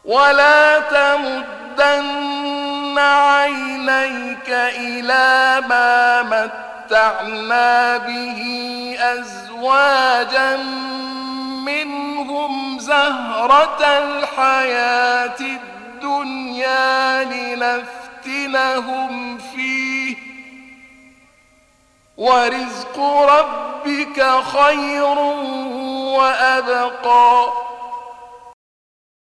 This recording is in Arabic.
ولا تمدن عينيك إلى ما متعنا به أزواجا منهم زهرة الحياة الدنيا لنفتنهم فيه ورزق ربك خير وأبقى